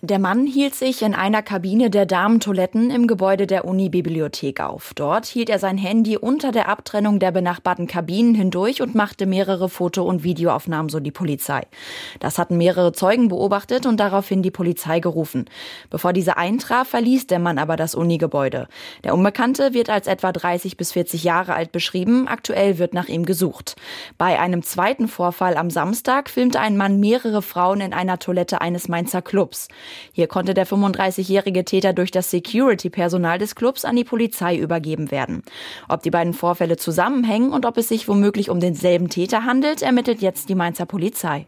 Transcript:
Der Mann hielt sich in einer Kabine der Damentoiletten im Gebäude der Uni-Bibliothek auf. Dort hielt er sein Handy unter der Abtrennung der benachbarten Kabinen hindurch und machte mehrere Foto- und Videoaufnahmen, so die Polizei. Das hatten mehrere Zeugen beobachtet und daraufhin die Polizei gerufen. Bevor diese eintraf, verließ der Mann aber das Uni-Gebäude. Der Unbekannte wird als etwa 30 bis 40 Jahre alt beschrieben. Aktuell wird nach ihm gesucht. Bei einem zweiten Vorfall am Samstag filmte ein Mann mehrere Frauen in einer Toilette eines Mainzer Clubs. Hier konnte der 35-jährige Täter durch das Security-Personal des Clubs an die Polizei übergeben werden. Ob die beiden Vorfälle zusammenhängen und ob es sich womöglich um denselben Täter handelt, ermittelt jetzt die Mainzer Polizei.